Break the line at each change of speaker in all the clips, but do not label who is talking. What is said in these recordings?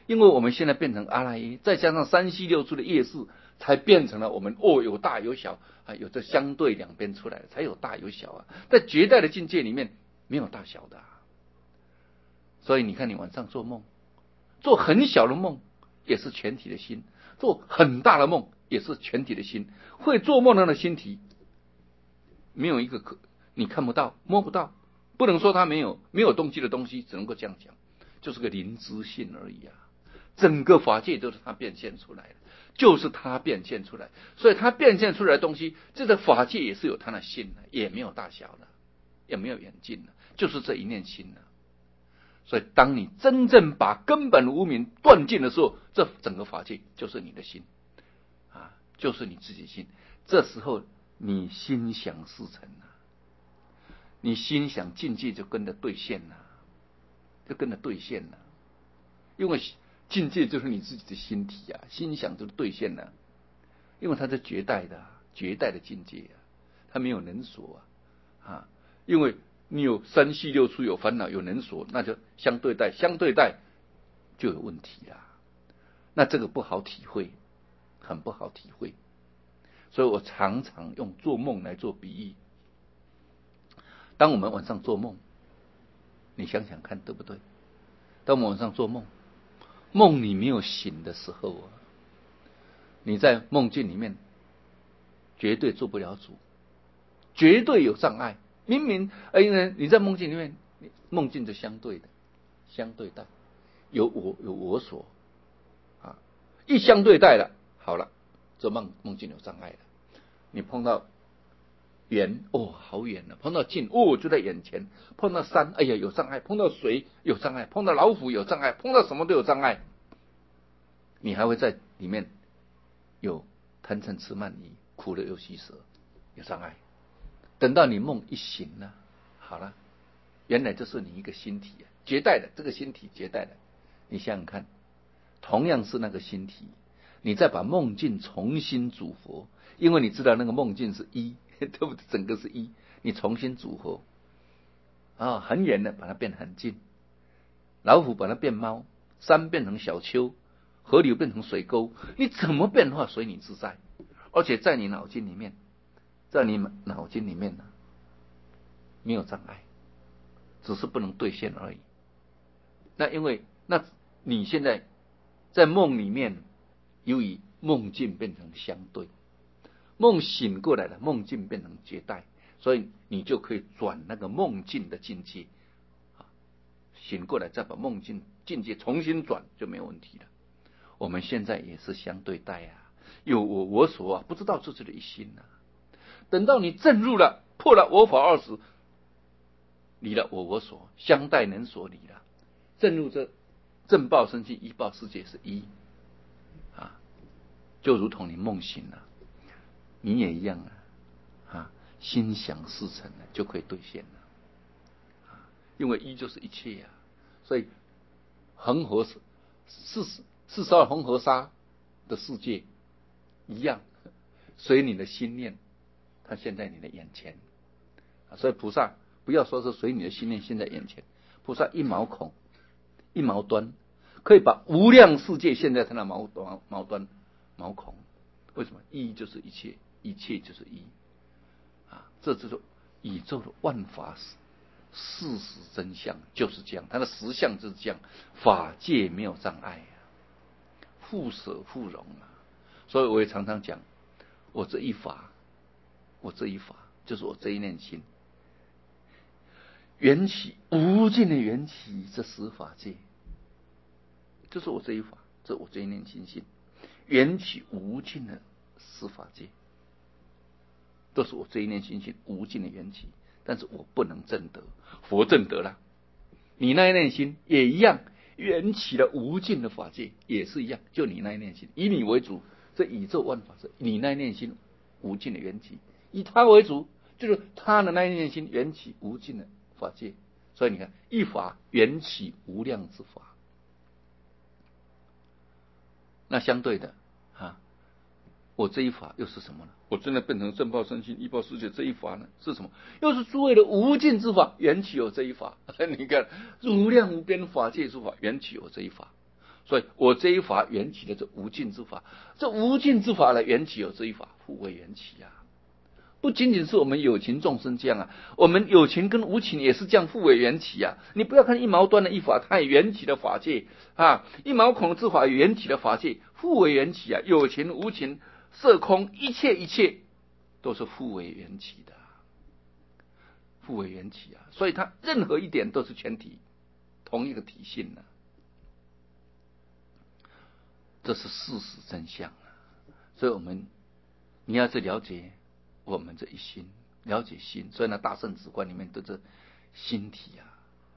因为我们现在变成阿赖耶，再加上三细六处的业识，才变成了我们有大有小啊，有这相对两边出来的，才有大有小啊。在绝代的境界里面没有大小的所以你看，你晚上做梦，做很小的梦也是全体的心，做很大的梦也是全体的心。会做梦的心体，没有一个你看不到、摸不到，不能说它没有东西的东西，只能够这样讲，就是个灵知性而已整个法界都是它变现出来的，就是它变现出来，所以它变现出来的东西，这个法界也是有它的性的，也没有大小的，也没有远近的，就是这一念心的。所以当你真正把根本无明断尽的时候，这整个法界就是你的心就是你自己心。这时候你心想事成你心想境界就跟着兑现因为境界就是你自己的心体心想就是兑现因为它是绝代的境界它没有能所因为你有三细六处有烦恼有能所，那就相对待就有问题那这个不好体会，很不好体会。所以我常常用做梦来做比喻。当我们晚上做梦，你想想看对不对？当我们晚上做梦，梦你没有醒的时候你在梦境里面绝对做不了主，绝对有障碍。明明因为你在梦境里面，梦境是相对的，相对待，有我所一相对待了，好了，这梦境有障碍了。你碰到远好远碰到近就在眼前，碰到山哎呀有障碍，碰到水有障碍，碰到老虎有障碍，碰到什么都有障碍。你还会在里面有贪嗔痴慢疑，苦乐忧喜舍，有障碍。等到你梦一醒了，好了，原来这是你一个心体绝代的，这个心体绝代的。你想想看，同样是那个心体，你再把梦境重新组合，因为你知道那个梦境是一对不对？整个是一，你重新组合很远的把它变很近，老虎把它变猫，山变成小丘，河流变成水沟，你怎么变化随你自在。而且在你脑筋里面没有障碍，只是不能兑现而已。那因为你现在在梦里面，由于梦境变成相对，梦醒过来了，梦境变成绝代，所以你就可以转那个梦境的境界醒过来再把梦境境界重新转就没有问题了。我们现在也是相对待有我所不知道自己的一心等到你证入了，破了我法二十，离了我所，相待能所离了，证入这正报生起依报世界是一就如同你梦醒了，你也一样心想事成了，就可以兑现了因为一就是一切所以恒河42恒河沙的世界一样，随你的心念，它现在你的眼前所以菩萨不要说是随你的心念现在眼前，菩萨一毛孔一毛端，可以把无量世界现在它的毛端毛孔。为什么？一就是一切，一切就是一这就是宇宙的万法事实真相就是这样，它的实相就是这样，法界没有障碍互舍互融所以我也常常讲，我这一法就是我这一念心，缘起无尽的缘起，这十法界就是我这一法，这我这一念心性，缘起无尽的十法界都是我这一念心性无尽的缘起，但是我不能证得，佛证得了。你那一念心也一样，缘起了无尽的法界也是一样，就你那一念心，以你为主，这宇宙万法是你那一念心无尽的缘起，以他为主，就是他的那一念心缘起无尽的法界。所以你看，一法缘起无量之法。那相对的我这一法又是什么呢？我真的变成正报身心依报世界这一法呢是什么？又是诸位的无尽之法，缘起有这一法。你看无量无边法界之法，缘起有这一法。 所以我这一法缘起的这无尽之法，这无尽之法的缘起有这一法，互为缘起啊。不仅仅是我们有情众生这样啊，我们有情跟无情也是这样互为缘起啊。你不要看一毛端的一法，它也缘起的法界啊；一毛孔之法缘起的法界，互为缘起啊。有情无情色空，一切都是互为缘起的，互为缘起啊。所以它任何一点都是全体，同一个体性啊。这是事实真相啊。所以你要去了解我们这一心，了解心。所以呢，大圣止观里面的这心体啊，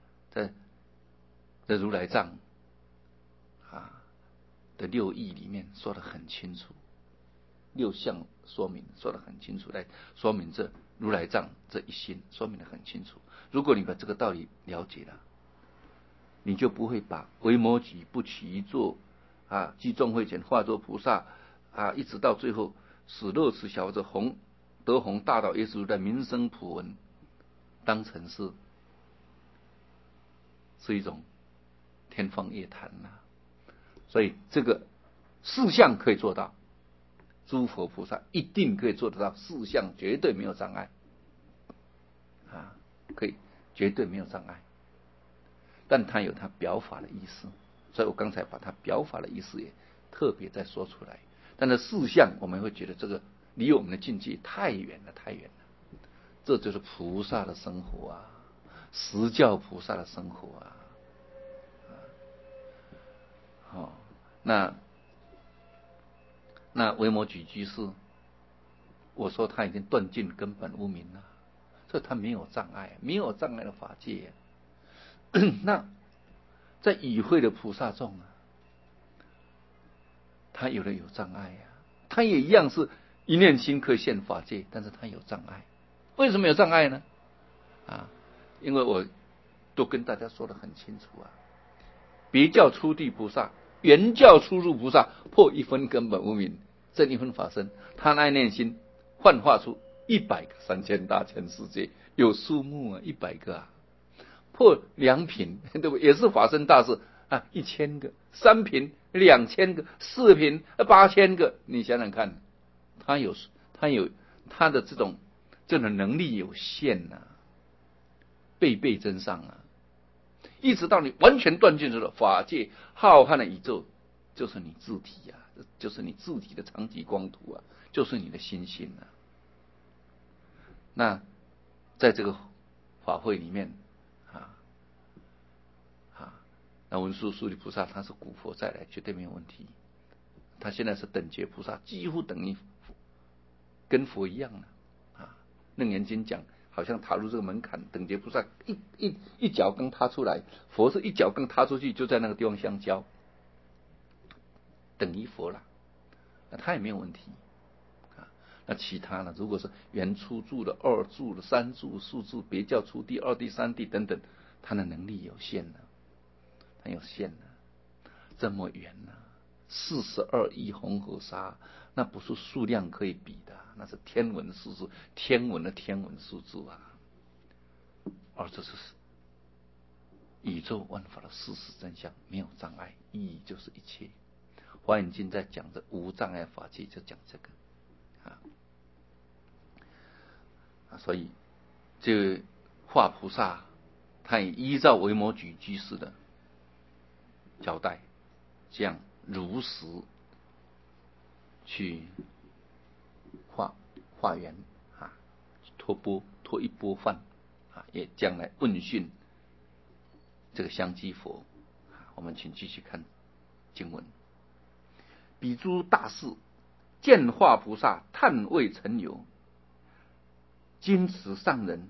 在如来藏啊的六义里面说得很清楚，六项说明说得很清楚，来说明这如来藏这一心，说明得很清楚。如果你把这个道理了解了，你就不会把维摩诘不取一座啊，积众会前化作菩萨啊，一直到最后死乐持小者得弘大道耶稣的名声普闻，当成是一种天方夜谭呐。所以这个四项可以做到，诸佛菩萨一定可以做得到，四项绝对没有障碍啊，可以绝对没有障碍。但它有它表法的意思，所以我刚才把它表法的意思也特别再说出来。但是四项我们会觉得这个离我们的境界太远了，太远了。这就是菩萨的生活啊，实教菩萨的生活啊。好，那维摩诘居士，我说他已经断尽根本无明了，所以他没有障碍，没有障碍的法界。那在与会的菩萨众啊，他有障碍啊，他也一样是一念心可以现法界，但是他有障碍。为什么有障碍呢？啊，因为我都跟大家说得很清楚啊，别教初地菩萨，原教初入菩萨，破一分根本无明，正一分法身，他那念心幻化出100个3000大千世界，有数目啊，100个啊。破2品，对不对？也是法身大事啊，1000个，3品2000个，4品8000个，你想想看，他有他的这种能力有限呐、倍倍增上啊，一直到你完全断尽了法界浩瀚的宇宙，就是你自体啊，就是你自体的长极光图啊，就是你的心性啊。那在这个法会里面那文殊师利菩萨他是古佛再来，绝对没有问题。他现在是等觉菩萨，几乎等于跟佛一样了啊。楞严经讲，好像踏入这个门槛，等觉菩萨一脚刚踏出来，佛是一脚刚踏出去，就在那个地方相交，等于佛了。那他也没有问题啊。那其他呢？如果是原初住的、二住的、三住、四住、别教初地、二地、三地等等，他的能力有限了。很有限的，这么远呢，42亿恒河沙，那不是数量可以比的，那是天文数字，天文的天文数字啊。而这是宇宙万法的事实真相，没有障碍，意义就是一切。华严经在讲的无障碍法界，就讲这个所以这化菩萨，他也依照维摩诘居士的交代，这样如实去化缘啊，托一钵饭啊，也将来问讯这个香积佛。我们请继续看经文。彼诸大士见化菩萨，叹未曾有，今此上人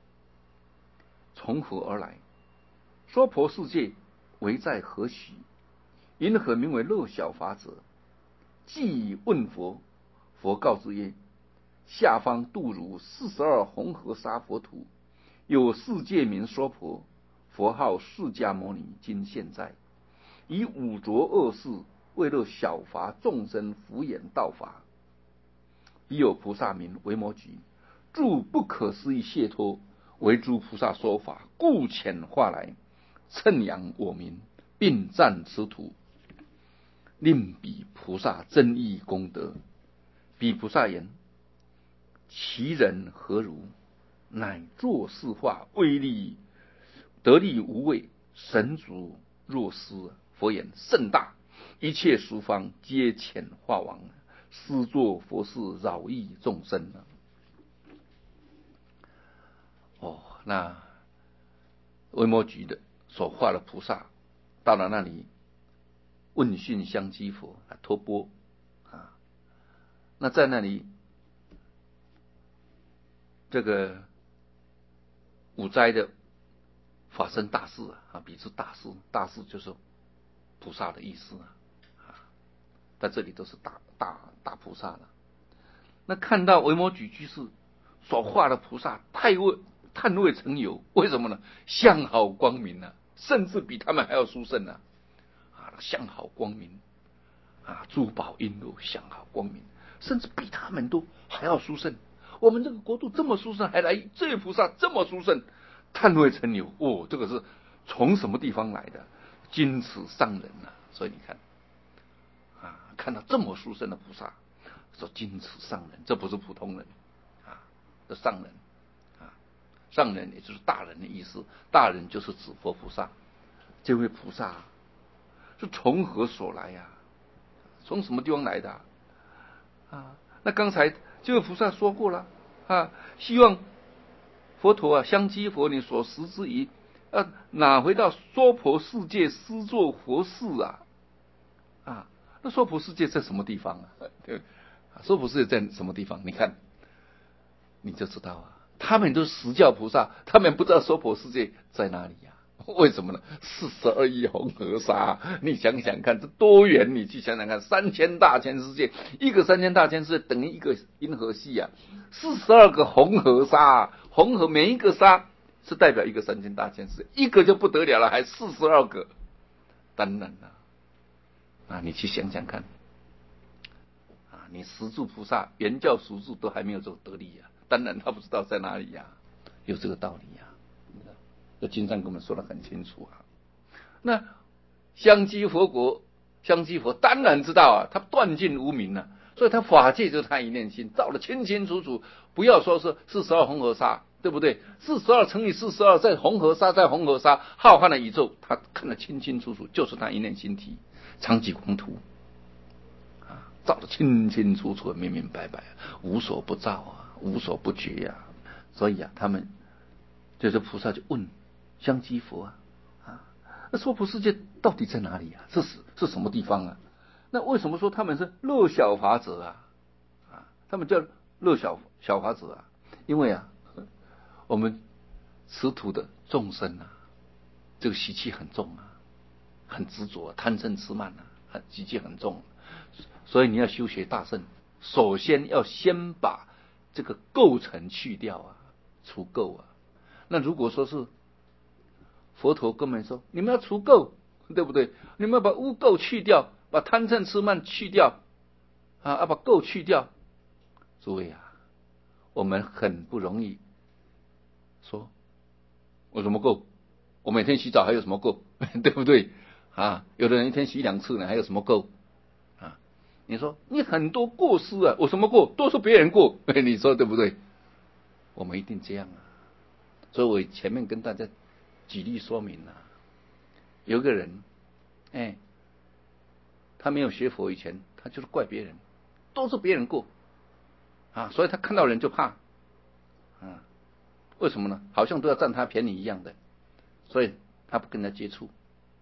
从何而来？娑婆世界为在何许？因何名为乐小法者？既问佛，佛告之曰：下方度汝42恒河沙佛土，有世界名娑婆，佛号释迦牟尼，今现在，以五浊恶世为乐小法众生敷衍道法。彼有菩萨名维摩诘，住不可思议解脱，为诸菩萨说法，故遣化来，称扬我名，并赞此土。 令彼菩萨增益功德。彼菩萨言：其人何如？乃作是化，威力得力无畏，神足若斯。佛言：甚大，一切俗方皆遣化王，施作佛事，饶益众生。那维摩诘的所化的菩萨到了那里问讯香积佛托钵那在那里这个五灾的发生大事彼之大事，大事就是菩萨的意思在这里都是大菩萨了。那看到维摩诘居士所化的菩萨叹未曾有，为什么呢？相好光明甚至比他们还要殊胜相好光明珠宝璎珞，相好光明，甚至比他们都还要殊胜。我们这个国度这么殊胜，还来这位菩萨这么殊胜，叹未曾有。这个是从什么地方来的？今此上人所以你看看到这么殊胜的菩萨，说今此上人，这不是普通人这上人上人也就是大人的意思，大人就是指佛菩萨。这位菩萨是从何所来从什么地方来的那刚才这位菩萨说过了希望佛陀香积佛你所食之宜拿回到娑婆世界施作佛事那娑婆世界在什么地方对，娑婆世界在什么地方？你看你就知道他们都是实教菩萨，他们不知道娑婆世界在哪里为什么呢？42亿恒河沙，你想想看，这多远？你去想想看，3000大千世界，一个3000大千世界等于一个银河系42个恒河沙，恒河每一个沙是代表一个3000大千世界，一个就不得了了，还42个，当然了你去想想看你十住菩萨原教十住都还没有这个得力当然他不知道在哪里有这个道理这经上跟我们说得很清楚那香积佛当然知道他断尽无明所以他法界就是他一念心，照得清清楚楚。不要说是42恒河沙，对不对？42乘以42，在恒河沙，浩瀚的宇宙，他看得清清楚楚，就是他一念心体，常寂光图照得清清楚楚，明明白白，无所不照无所不觉所以他们就是菩萨就问香积佛那娑婆世界到底在哪里是什么地方那为什么说他们是乐小法者他们叫乐小法者因为我们此土的众生这个习气很重很执着，贪嗔痴慢习气很重，所以你要修学大乘，首先要先把这个垢尘去掉除垢那如果说是佛陀跟我们说，你们要除垢，对不对？你们要把污垢去掉，把贪嗔痴慢去掉要把垢去掉。诸位我们很不容易说我什么垢？我每天洗澡还有什么垢？对不对有的人一天洗2次呢，还有什么垢你说你很多过失我什么过？都是别人过你说对不对？我们一定这样所以我前面跟大家举例说明有个人他没有学佛以前，他就是怪别人，都是别人过所以他看到人就怕为什么呢？好像都要占他便宜一样的，所以他不跟他接触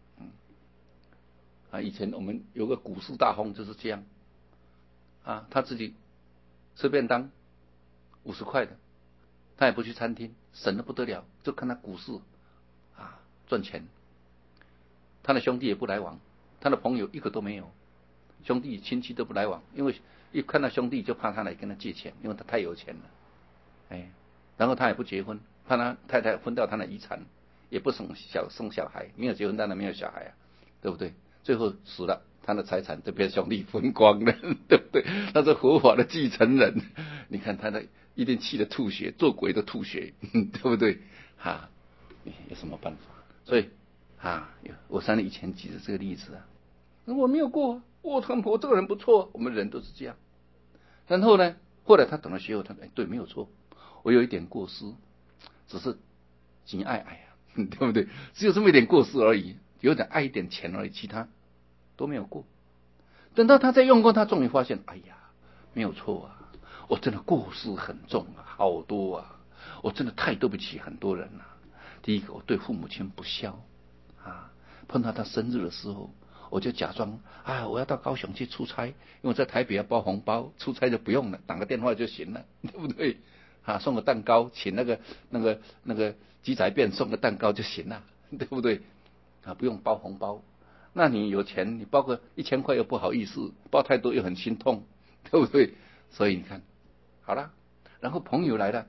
以前我们有个股市大亨就是这样他自己吃便当50块的，他也不去餐厅，省得不得了，就看他股市赚钱。他的兄弟也不来往，他的朋友一个都没有，兄弟亲戚都不来往，因为一看到兄弟就怕他来跟他借钱，因为他太有钱了然后他也不结婚，怕他太太分掉他的遗产，也不生小孩，没有结婚当然没有小孩对不对？最后死了，他的财产就被兄弟分光了，对不对？他是佛法的继承人，你看他的一定气得吐血，做鬼都吐血，对不对有什么办法？所以我以前举的这个例子我没有过， 我这个人不错，我们人都是这样。然后呢，后来他等到学后，他对，没有错，我有一点过失，只是仅爱对不对？只有这么一点过失而已，有点爱一点钱而已，其他都没有过。等到他再用过，他终于发现，没有错啊，我真的过失很重啊，好多啊，我真的太对不起很多人了。第一个，我对父母亲不孝碰到他生日的时候，我就假装我要到高雄去出差，因为在台北要包红包，出差就不用了，打个电话就行了，对不对？送个蛋糕，请那个鸡仔便送个蛋糕就行了，对不对？不用包红包。那你有钱，你包个1000块又不好意思，包太多又很心痛，对不对？所以你看，好了，然后朋友来了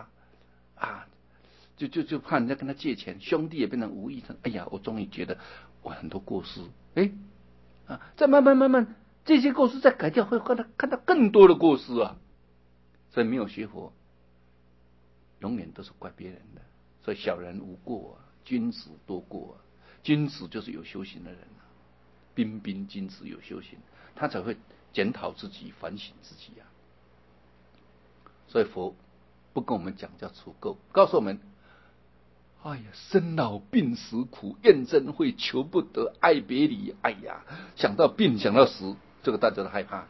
就怕人家跟他借钱，兄弟也变成无意。我终于觉得我很多过失，再慢慢这些过失再改掉，会看到更多的过失啊。所以没有学佛，永远都是怪别人的。所以小人无过君子多过君子就是有修行的人彬彬君子有修行，他才会检讨自己，反省自己所以佛不跟我们讲叫除垢，告诉我们生老病死苦，怨憎会，求不得，爱别离。想到病想到死，这个大家都害怕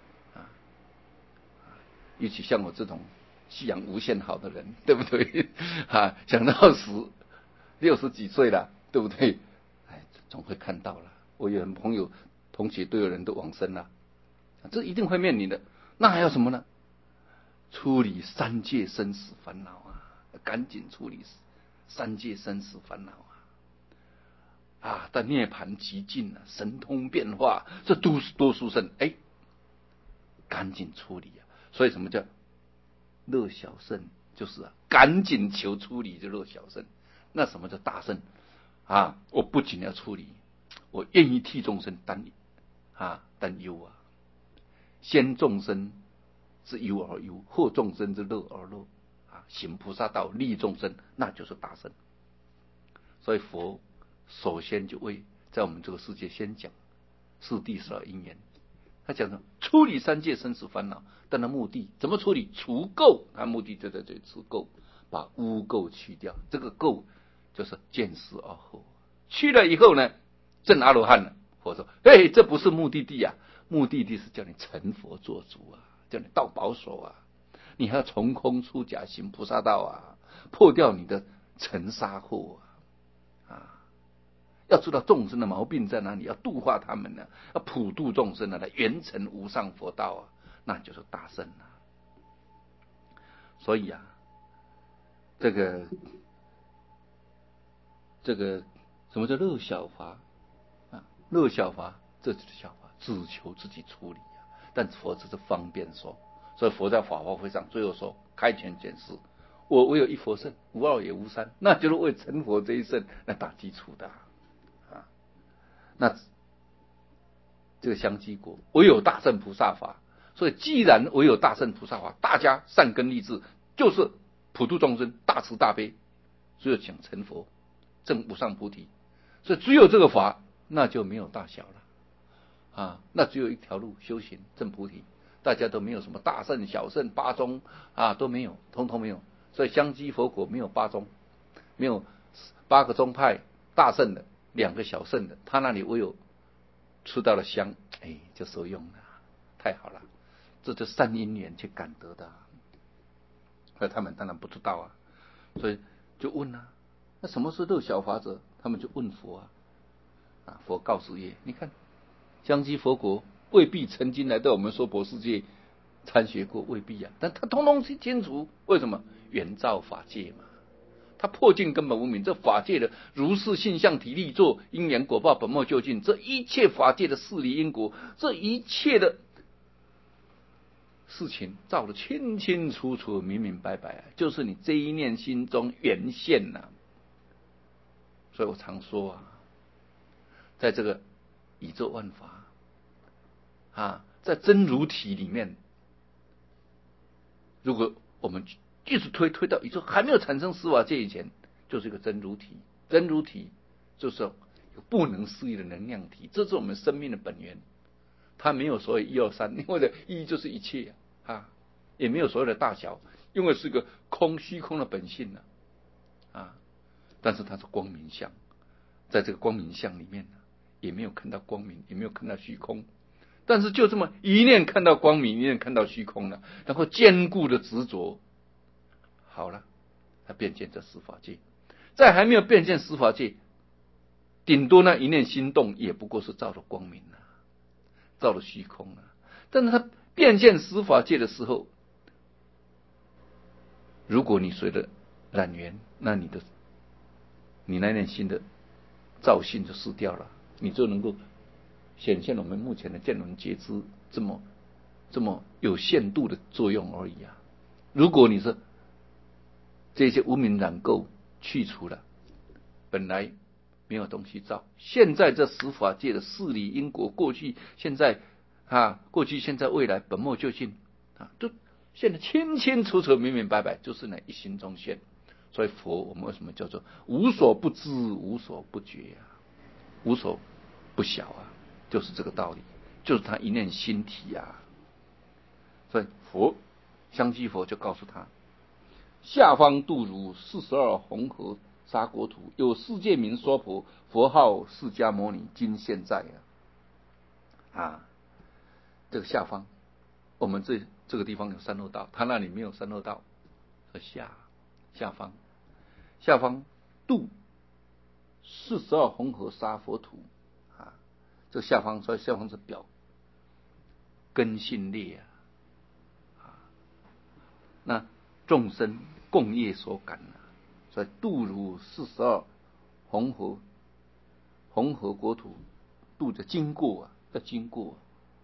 尤其像我这种信仰无限好的人，对不对想到死，60几岁了，对不对？总会看到了。我有人朋友同学都有人都往生了，这一定会面临的。那还要什么呢？处理三界生死烦恼赶紧处理三界生死烦恼但涅槃极尽神通变化，这都是多殊胜赶紧处理所以什么叫乐小圣？就是赶紧求处理就乐小圣。那什么叫大圣我不仅要处理，我愿意替众生担忧先众生之忧而忧，后众生之乐而乐行菩萨道，利众生，那就是大圣。所以佛首先就在我们这个世界先讲四谛12因缘，他讲的处理三界生死烦恼，但他目的怎么处理？除垢，他目的就在这里除垢，把污垢去掉。这个垢就是见思而后，去了以后呢，证阿罗汉了。佛说这不是目的地目的地是叫你成佛做主叫你到宝所你还要从空出假，行菩萨道破掉你的尘沙惑要知道众生的毛病在哪里，要度化他们要普度众生来圆成无上佛道那就是大圣所以这个什么叫乐小法乐小法，这就是小法，只求自己处理但佛只是方便说，所以佛在法华会上最后说开权解释，我唯有一佛圣，无二也无三，那就是为成佛这一圣来打基础的那这个香积国唯有大乘菩萨法，所以既然唯有大乘菩萨法，大家善根立志，就是普度众生，大慈大悲，只有想成佛证无上菩提，所以只有这个法，那就没有大小了那只有一条路修行证菩提，大家都没有什么大圣小圣八宗都没有，通通没有。所以香积佛国没有八宗，没有8个宗派大圣的，2个小圣的，他那里唯有吃到了香就受用了，太好了，这就善因缘去感得的而他们当然不知道所以就问那什么是乐小法者？他们就问佛佛告诉也，你看香积佛国未必曾经来到我们娑婆世界参学过，未必但他通通清楚，为什么？圆照法界嘛，他破尽根本无明，这法界的如是性相体力作因缘果报本末究竟，这一切法界的事理因果，这一切的事情照得清清楚楚明明白白就是你这一念心中圆现所以我常说在这个宇宙万法在真如体里面，如果我们一直推到宇宙还没有产生十法界以前，就是一个真如体。真如体就是有不能思议的能量体，这是我们生命的本源它没有所谓一二三，因为的一就是一切啊，也没有所谓的大小，因为是个虚空的本性啊。但是它是光明相，在这个光明相里面也没有看到光明，也没有看到虚空，但是就这么一念看到光明，一念看到虚空了，然后坚固的执着，好了，它变见这十法界。在还没有变见十法界，顶多那一念心动也不过是照着光明照着虚空但是它变见十法界的时候，如果你随着染缘，那你那念心的造性就失掉了，你就能够显现我们目前的见闻觉知这么有限度的作用而已如果你是这些无明染垢去除了，本来没有东西造，现在这十法界的事理因果，过去现在过去现在未来本末究竟都现在清清楚楚明明白白，就是那一心中现。所以佛我们为什么叫做无所不知无所不觉无所不晓就是这个道理，就是他一念心体所以佛香积佛就告诉他，下方度如42恒河沙国土，有世界名说婆，佛号释迦牟尼，今现在这个下方，我们这个地方有三恶道，他那里没有三恶道，下方度42恒河沙佛土这个下方，所以下方是表根性劣那众生共业所感所以度如42恒河国土，度的经过要经过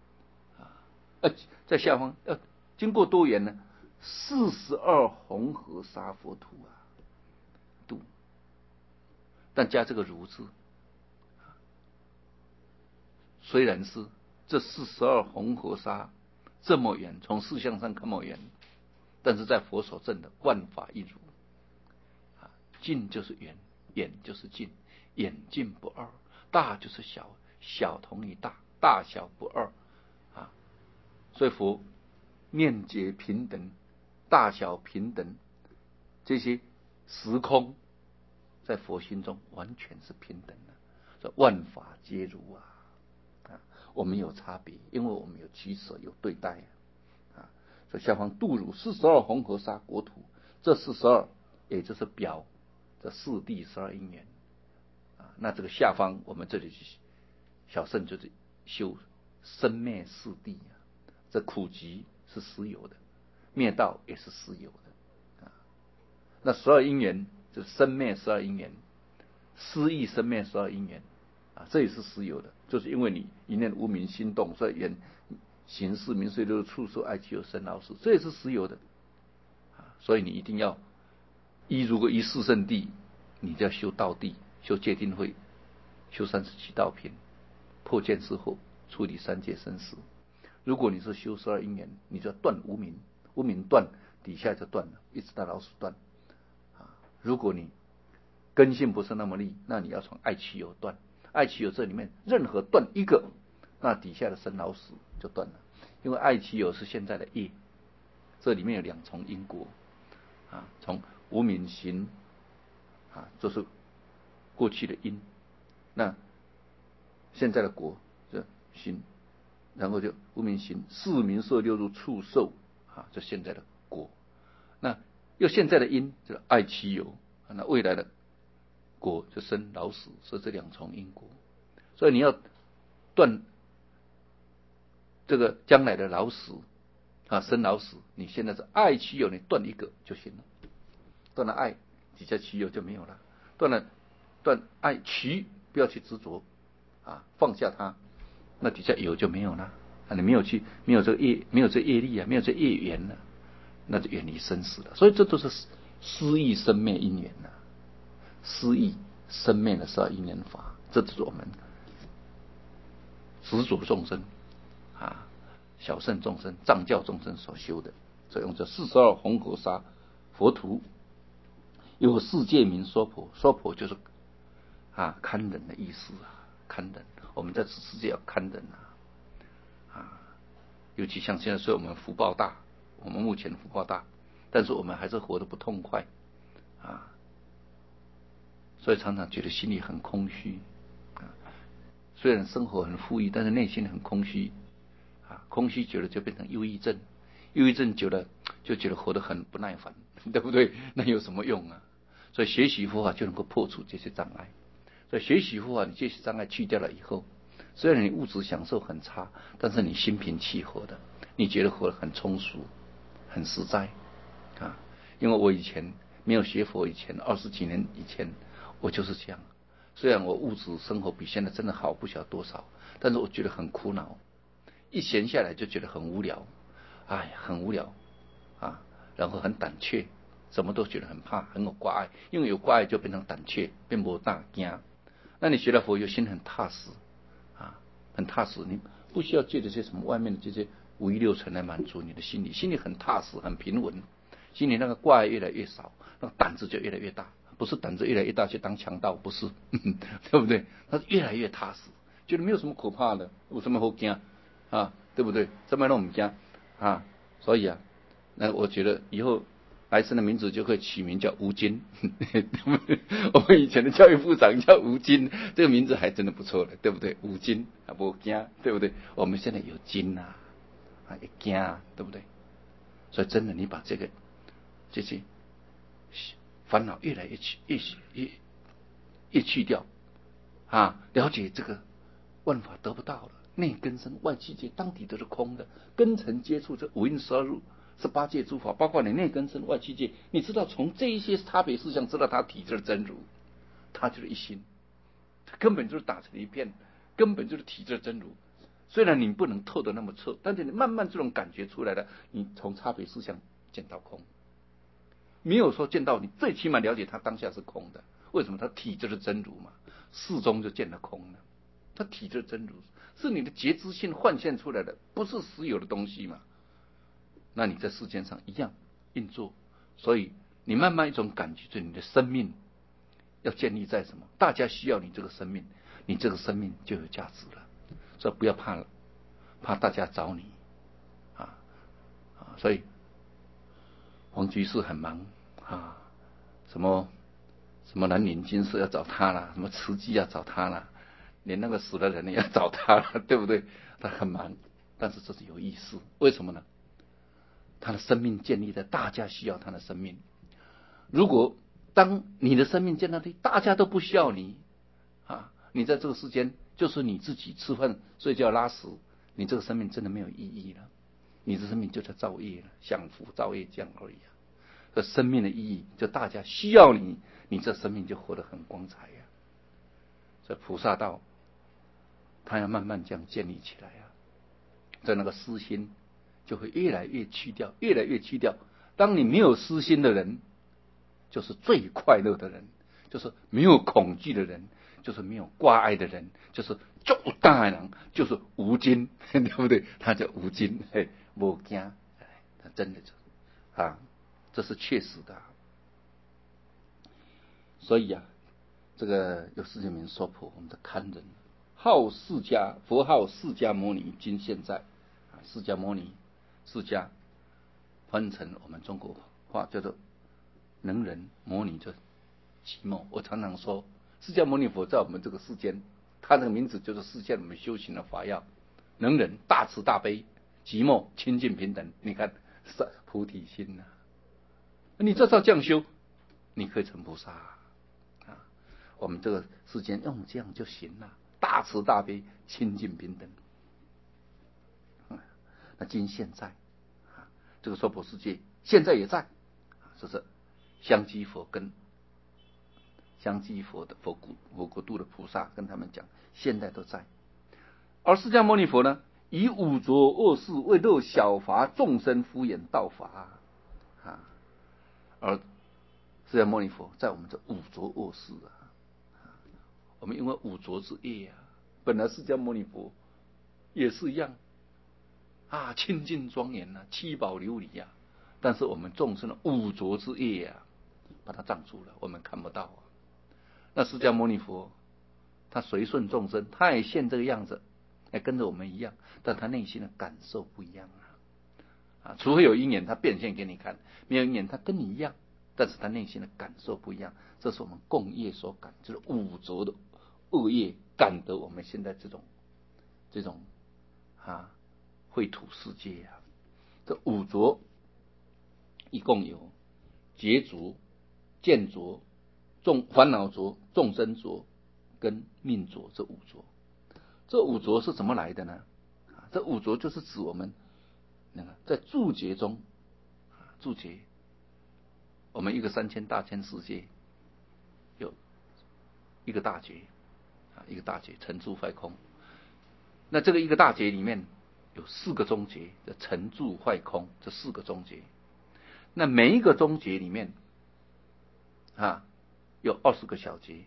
在下方要经过多远呢？42恒河沙佛土度，但加这个如字，虽然是这42恒河沙这么远，从事相上看么远，但是在佛所证的万法一如近就是远，远就是近，远近不二，大就是小，小同于大，大小不二所以佛面界平等，大小平等，这些时空在佛心中完全是平等的，这万法皆如我们有差别，因为我们有取舍，有对待所以下方度如42恒河沙国土，这42也就是表这四谛12因缘那这个下方我们这里小圣就是修生灭四谛这苦集是实有的，灭道也是实有的那12因缘就是生灭12因缘，失意生灭12因缘这也是实有的，就是因为你一念无明心动，所以缘行识名色六触受爱취有生老死，这也是实有的所以你一定要如果依四圣谛，你就要修道谛，修戒定慧，修37道品，破见思惑，处理三界生死。如果你是修12因缘，你就要断无明，无明断底下就断了，一直到老死断如果你根性不是那么利，那你要从爱취有断，爱취有这里面任何断一个，那底下的生老死就断了，因为爱취有是现在的业，这里面有两重因果从无明行就是过去的因，那现在的果这行，然后就无明行识名色六入触受这现在的果，那又现在的因就爱취有那未来的果就生老死，是这两重因果，所以你要断这个将来的老死生老死，你现在是爱취有，你断一个就行了，断了爱，底下취有就没有了，断爱취不要去执着放下它，那底下有就没有了你没有这个业，没有这业力没有这业缘了，那就远离生死了。所以这都是失意生灭因缘失意生灭的12因缘法，这就是我们执着众生小圣众生、藏教众生所修的。所以用这42恒河沙佛土，有世界名说婆，说婆就是堪忍的意思堪忍。我们在此世界要堪忍尤其像现在，所以我们福报大，我们目前福报大，但是我们还是活得不痛快啊，所以常常觉得心里很空虚啊。虽然生活很富裕，但是内心很空虚啊，空虚久了就变成忧郁症，忧郁症久了就觉得活得很不耐烦，对不对？那有什么用啊？所以学习佛法就能够破除这些障碍。所以学习佛法，你这些障碍去掉了以后，虽然你物质享受很差，但是你心平气和的，你觉得活得很充实，很实在啊。因为我以前没有学佛以前，20几年以前，我就是这样。虽然我物质生活比现在真的好不晓得多少，但是我觉得很苦恼，一闲下来就觉得很无聊，哎，很无聊啊，然后很胆怯，什么都觉得很怕，很有挂碍，因为有挂碍就变成胆怯，变不大惊。那你学了佛，有心很踏实啊，很踏实，你不需要借这些什么外面的这些五欲六尘来满足你的心理，心里很踏实，很平稳，心里那个挂碍越来越少，那个胆子就越来越大，不是胆子越来越大去当强盗，不是，对不对？他是越来越踏实，觉得没有什么可怕的，有什么好惊啊？对不对？什么都不惊啊，所以啊，那我觉得以后来生的名字就可以起名叫吴金。我们以前的教育部长叫吴金，这个名字还真的不错了，对不对？吴金啊，不惊，对不对？我们现在有金啊，也惊啊，对不对？所以真的，你把这些烦恼越来越去掉啊，了解这个万法得不到了，内根生外气界，当体都是空的，根尘接触这五蕴12入18界诸法，包括你内根生外气界，你知道从这一些差别事项知道它体质的真如，它就是一心，它根本就是打成一片，根本就是体质的真如。虽然你不能透得那么彻，但是你慢慢这种感觉出来了，你从差别事项见到空，没有说见到你，最起码了解它当下是空的。为什么？它体质的真如嘛，始终就见了空了。它体质的真如是你的觉知性幻现出来的，不是实有的东西嘛。那你在世间上一样运作，所以你慢慢一种感觉，就你的生命要建立在什么？大家需要你这个生命，你这个生命就有价值了。所以不要怕了，怕大家找你啊。所以黄居士很忙啊，什么南宁金色要找他了，什么慈济要找他了，连那个死的人也要找他了，对不对？他很忙，但是这是有意思，为什么呢？他的生命建立在大家需要他的生命。如果当你的生命建立在大家都不需要你啊，你在这个世间就是你自己吃饭睡觉拉屎，你这个生命真的没有意义了，你的生命就在造业了，享福造业这样而已啊。这生命的意义就大家需要你，你这生命就活得很光彩呀。所以菩萨道他要慢慢这样建立起来啊，在那个私心就会越来越去掉，越来越去掉。当你没有私心的人，就是最快乐的人，就是没有恐惧的人，就是没有挂碍的人，就是最大的人，就是无惊，对不对？他叫无惊，无惊，他真的啊，这是确实的。所以啊，这个有释迦牟尼娑婆，我们的堪忍，号释迦，佛号释迦牟尼，今现在啊，释迦牟尼，释迦翻成我们中国话叫做能忍，牟尼就寂寞。我常常说，释迦牟尼佛在我们这个世间，他的名字就是实现我们修行的法药，能忍，大慈大悲，寂寞，清净平等。你看菩提心呐、你这照这样修，你可以成菩萨啊。我们这个世间用这样就行了，大慈大悲，清净平等。那今现在这个娑婆世界现在也在，这是香积佛跟香积佛的佛国度的菩萨跟他们讲，现在都在。而释迦牟尼佛呢，以五浊恶世为乐小法众生敷衍道法啊。而释迦牟尼佛在我们这五浊恶世啊，我们因为五浊之业啊，本来释迦牟尼佛也是一样啊，清净庄严啊，七宝琉璃啊，但是我们众生的五浊之业啊，把它障住了，我们看不到啊。那释迦牟尼佛他随顺众生，他也现这个样子跟着我们一样，但他内心的感受不一样除非有因缘他变现给你看，没有因缘他跟你一样，但是他内心的感受不一样。这是我们共业所感，就是五浊的恶业感得我们现在这种秽土世界这五浊一共有劫浊、见浊、烦恼浊、众生浊跟命浊，这五浊。这五浊是怎么来的呢？这五浊就是指我们在住劫中，住劫，我们一个3000大千世界有一个大劫，一个大劫成住坏空。那这个一个大劫里面有4个中劫，的成住坏空，这4个中劫。那每一个中劫里面有20个小劫。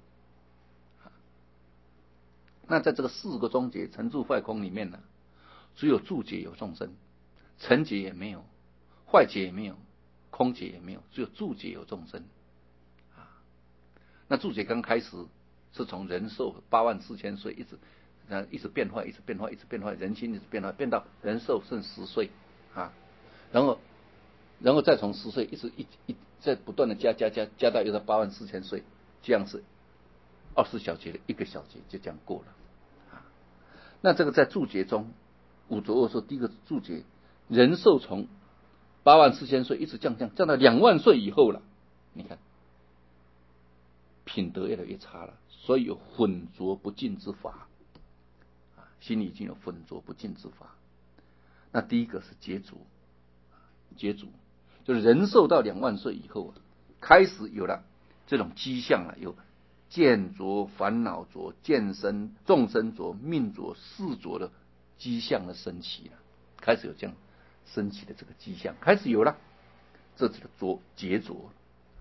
那在这个4个中劫成住坏空里面呢，只有住劫有众生，成劫也没有，坏劫也没有，空劫也没有，只有住劫有众生那住劫刚开始是从人寿84000岁一直变坏，一直变坏，一直变坏，人心一直变坏，变到人寿剩10岁然后再从10岁一直再不断的加到又到84000岁，这样是24小节的一个小节就这样过了那这个在住劫中，五浊恶世第一个住劫，人寿从84000岁一直降到2万岁以后了，你看品德越来越差了，所以有混浊不净之法心里已经有混浊不净之法。那第一个是劫浊，就是人寿到2万岁以后开始有了这种迹象了，有见浊、烦恼浊、见生、众生浊、命浊、事浊的迹象的升起了，开始有这样升起的这个迹象，开始有了，这个劫浊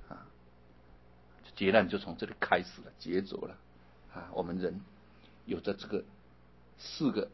劫难就从这里开始了，劫浊了我们人有着这个4个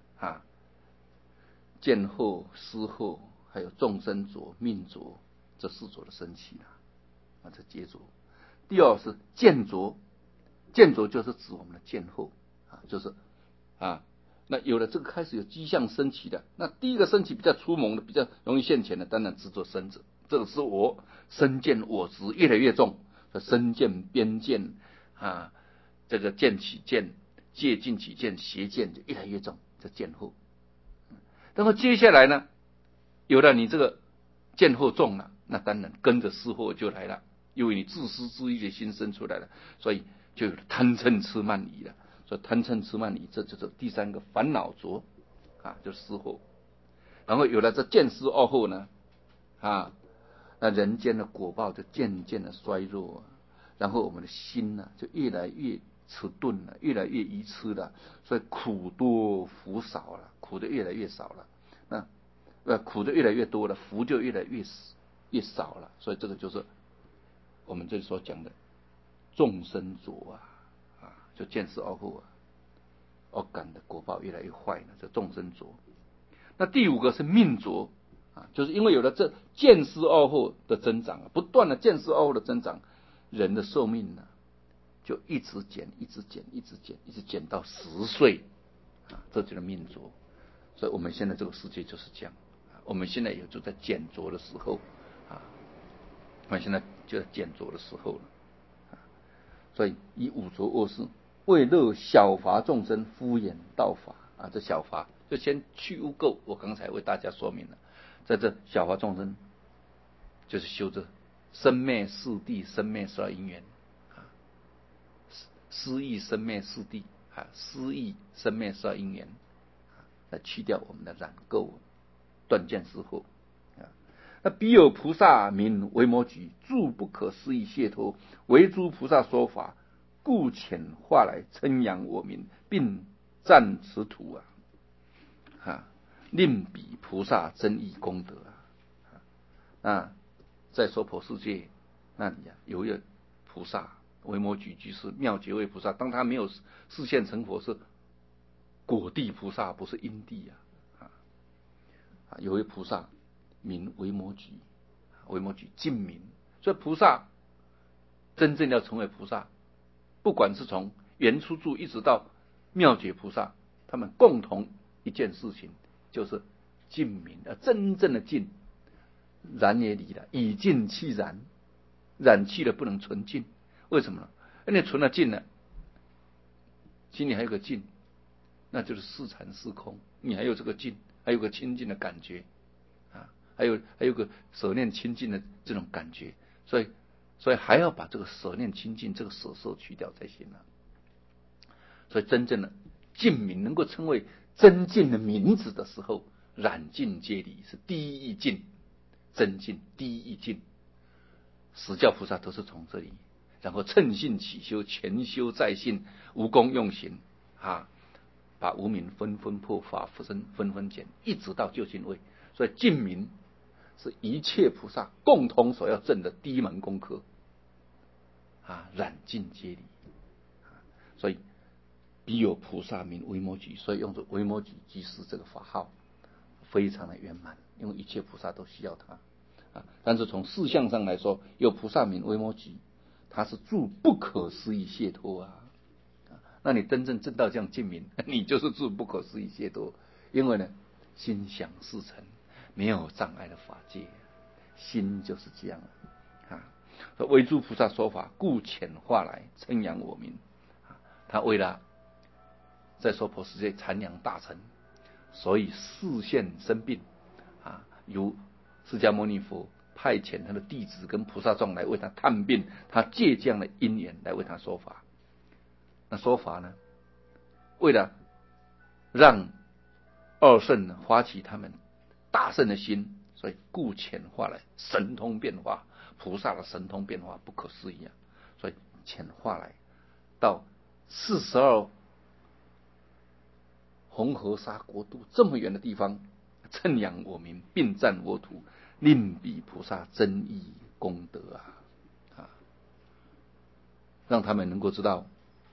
见后、思后，还有众生浊、命浊这4浊的升起了这劫浊。第二是见浊，见浊就是指我们的见后就是那有了这个开始有迹象升起的，那第一个升起比较粗猛的，比较容易现前的，当然执着身子，这个是我身见我执越来越重，身见边见这个见起见、戒禁起见、邪见就越来越重，这见后。那么接下来呢，有了你这个见后重了，那当然跟着思后就来了，因为你自私自利的心生出来了，所以就有了贪嗔痴慢疑了。所以贪嗔痴慢疑，这就是第3个烦恼浊就是思后。然后有了这见思二后呢那人间的果报就渐渐的衰弱然后我们的心就越来越迟钝了，越来越愚痴了，所以苦多福少了，苦的越来越少了，苦的越来越多了，福就越来越少了，所以这个就是我们这里所讲的众生浊就见思二后感的果报越来越坏了，这众生浊。那第5个是命浊就是因为有了这见思二后的增长不断的见思二后的增长，人的寿命就一直减到10岁这就是命浊。所以我们现在这个世界就是这样我们现在也就在减浊的时候我们现在就在减浊的时候了所以以五浊恶世为乐小法众生敷衍道法这小法就先去污垢，我刚才为大家说明了，在这小法众生就是修这生灭四谛、生灭12因缘思意生灭四谛思意生灭12因缘来去掉我们的染垢，断见思惑那彼有菩萨名维摩诘，著不可思议解脱，为诸菩萨说法，故遣化来称扬我名，并赞此土令彼菩萨增益功德在娑婆世界那里有一个菩萨维摩诘居士，妙觉位菩萨，当他没有示现成佛是果地菩萨，不是因地有位菩萨名维摩诘，维摩诘净名。所以菩萨真正要成为菩萨，不管是从原初住一直到妙觉菩萨， 他们共同一件事情就是净明，真正的净，燃也理了，以净弃燃，染去了不能纯净。为什么呢？因为纯了净了，心里还有个净，那就是是禅是空，你还有这个净，还有个清净的感觉啊，还有个舍念清净的这种感觉，所以还要把这个舍念清净这个舍受去掉才行啊。所以真正的净明能够称为真净的名字的时候，染净皆离是第一义净，真净第一义净。十教菩萨都是从这里，然后乘性起修，全修在性，无功用行啊，把无明纷纷破，法身纷纷减，一直到究竟位。所以净明是一切菩萨共同所要证的第一门功课啊，染净皆离。所以彼有菩萨名维摩诘，所以用作维摩诘居士这个法号非常的圆满，因为一切菩萨都需要他啊。但是从事相上来说，有菩萨名维摩诘，他是住不可思议解脱啊。那你真正证到这样净明，你就是住不可思议解脱，因为呢，心想事成，没有障碍的法界，心就是这样啊。为诸菩萨说法，故遣化来称扬我名。他为了在娑婆世界禅养大乘，所以示现生病啊，如释迦牟尼佛派遣他的弟子跟菩萨众来为他探病，他借这样的因缘来为他说法。那说法呢，为了让二圣发起他们大圣的心，所以故遣化来，神通变化，菩萨的神通变化不可思议啊！所以遣化来到42红河沙国度这么远的地方，称扬我名，并赞我土，令彼菩萨真义功德啊！让他们能够知道，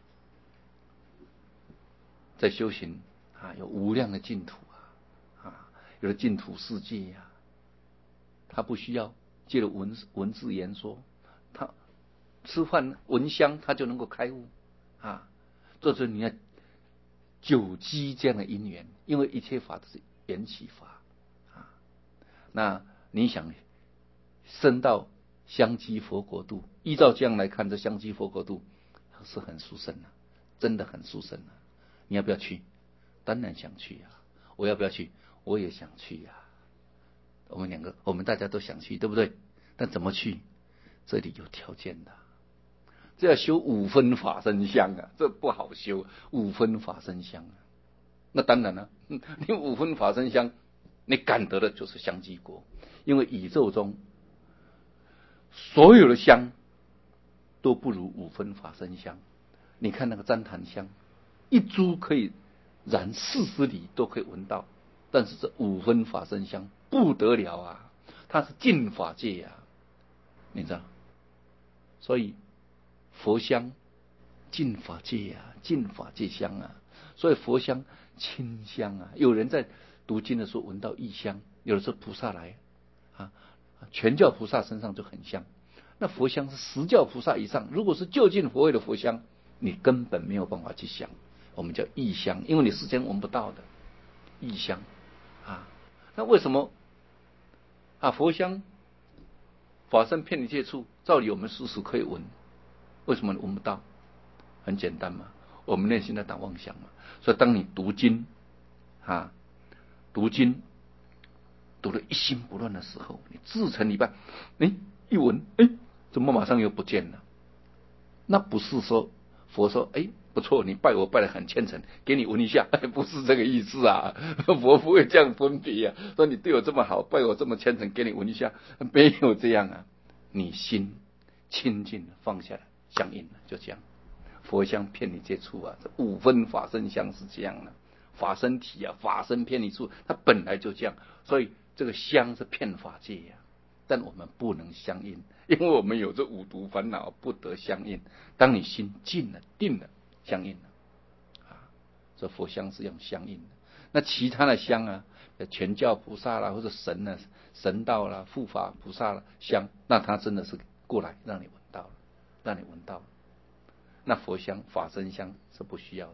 在修行啊，有无量的净土啊，有了净土世界呀，他不需要借着文字言说，他吃饭闻香，他就能够开悟啊！这就是你要久积这样的因缘，因为一切法都是缘起法啊。那你想升到香积佛国度，依照这样来看，这香积佛国度是很殊胜的，真的很殊胜的。你要不要去？当然想去啊！我要不要去？我也想去啊！我们大家都想去，对不对？但怎么去？这里有条件的。这要修5分法身香啊，这不好修5分法身香啊。那当然了，你5分法身香，你感得的就是香积国，因为宇宙中所有的香都不如5分法身香。你看那个旃檀香，一株可以燃40里都可以闻到，但是这5分法身香不得了啊，它是净法界呀，你知道？所以佛香净法界啊，净法界香啊，所以佛香清香啊。有人在读经的时候闻到异香，有的时候菩萨来啊，全教菩萨身上就很香。那佛香是10教菩萨以上，如果是就近佛位的佛香，你根本没有办法去想，我们叫异香，因为你世间闻不到的异香啊。那为什么啊？佛香法身遍一切处，照理我们时时可以闻，为什么闻不到？很简单嘛，我们内心在打妄想嘛。所以当你读经啊，读经读得一心不乱的时候，你自成一半，一闻，怎么马上又不见了？那不是说佛说，不错，你拜我拜得很虔诚，给你闻一下，不是这个意思啊。佛不会这样分别啊，说你对我这么好，拜我这么虔诚，给你闻一下，没有这样啊。你心清净放下来，相应了，就这样。佛香遍你接触啊，这5分法身香是这样的，法身体啊，法身遍你处，它本来就这样，所以这个香是遍法界呀，但我们不能相应，因为我们有这5毒烦恼，不得相应。当你心静了、定了，相应了啊，这佛香是用相应的。那其他的香啊，全教菩萨啦，或者神啊、神道啦、护法菩萨啦香，那他真的是过来让你闻到了，让你闻到了。那佛香、法身香是不需要的，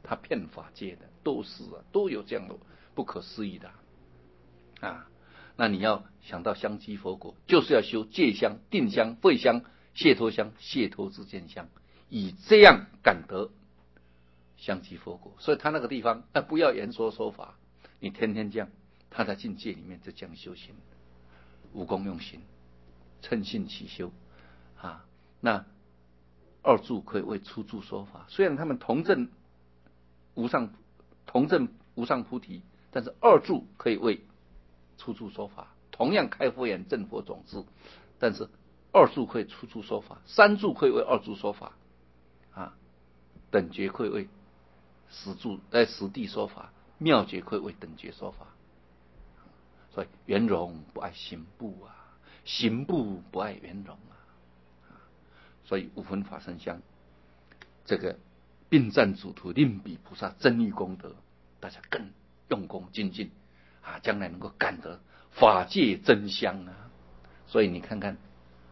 他骗法界的，都是啊，都有这样的不可思议的啊。那你要想到香积佛果，就是要修戒香、定香、慧香、解脱香、解脱之见香，以这样感得香积佛果。所以他那个地方，不要言说说法，你天天这样，他在境界里面就这样修行，无功用行，称信起修啊。那二住可以为初住说法，虽然他们同证无上菩提，但是二住可以为初住说法，同样开佛眼证佛种子，但是二住可以初住说法，三住可以为二住说法啊，等觉可以为实地说法，妙觉可以为等觉说法。所以圆融不爱行部啊，行部不爱圆融啊。所以五分法身香，这个并赞主图令比菩萨真义功德，大家更用功精进啊，将来能够感得法界真香啊。所以你看看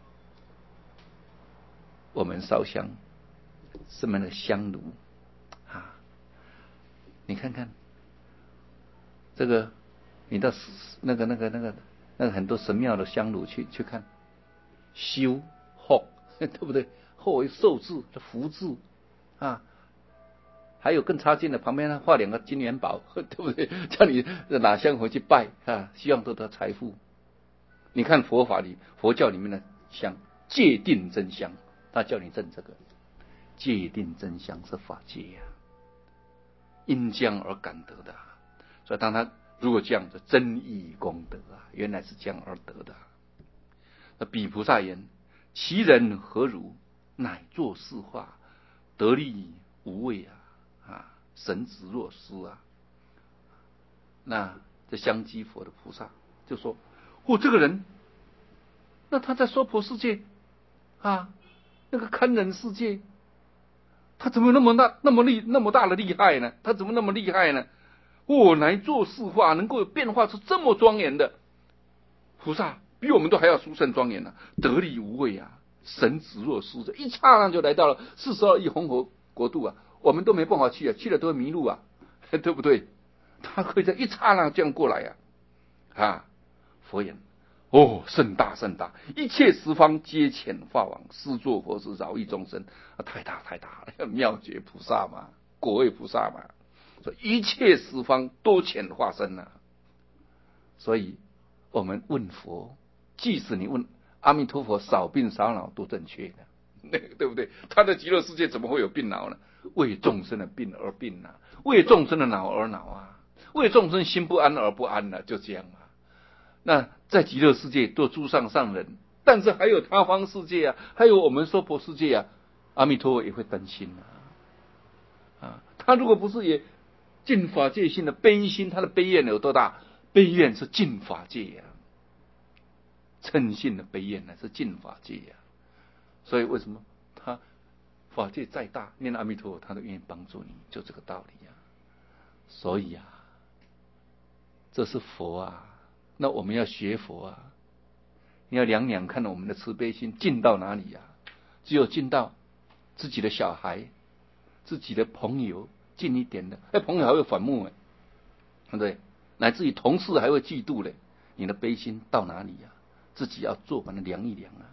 我们烧香什么的香炉啊，你看看这个，你到那个很多神庙的香炉去看，修后对不对？后为寿字的福字啊，还有更差劲的，旁边画两个金元宝，对不对？叫你拿香回去拜啊，希望得到财富。你看佛教里面的香，戒定真香，他叫你证这个戒定真香是法界呀，因将而感得的。所以当他如果这样的真义功德啊，原来是这样而得的。那彼菩萨言：其人何如？乃作是化，得力无畏啊，神子若斯啊。那这香积佛的菩萨就说：这个人，那他在娑婆世界啊，那个堪忍世界，他怎么那么大的厉害呢？他怎么那么厉害呢？乃作是化，能够变化出这么庄严的菩萨，比我们都还要殊胜庄严啊，得力无畏啊，神子若斯，一刹那就来到了42亿恒河国度啊，我们都没办法去啊，去了都会迷路啊，对不对？他可以在一刹那这样过来啊！佛言：甚大甚大，一切十方皆遣化王，施作佛事，饶益众生。太大了，妙觉菩萨嘛，果位菩萨嘛，所以一切十方都遣化身啊。所以我们问佛，即使你问阿弥陀佛，少病少恼都正确的，对不对？他的极乐世界怎么会有病恼呢？为众生的病而病啊，为众生的恼而恼啊，为众生心不安而不安就这样嘛。那在极乐世界做诸上上人，但是还有他方世界啊，还有我们娑婆世界啊，阿弥陀佛也会担心他如果不是也尽法界心的悲心，他的悲愿有多大？悲愿是尽法界称信的悲愿是尽法界所以为什么他法界再大，念阿弥陀佛他都愿意帮助你，就这个道理所以这是佛那我们要学佛你要量量看我们的慈悲心尽到哪里只有尽到自己的小孩、自己的朋友近一点的，朋友还会反目对不对？乃至于同事还会嫉妒嘞。你的悲心到哪里自己要做，把它量一量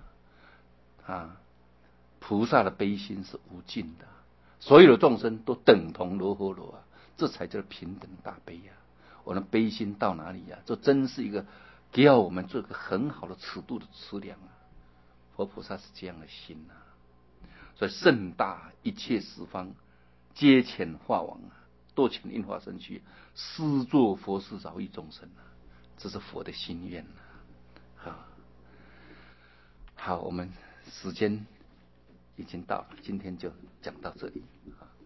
菩萨的悲心是无尽的，所有的众生都等同罗睺罗这才叫平等大悲我的悲心到哪里这真是一个给要我们做一个很好的尺度的测量佛菩萨是这样的心所以甚大一切十方皆遣化王多遣应化身去施作佛事，饶益众生这是佛的心愿好，我们时间已经到了，今天就讲到这里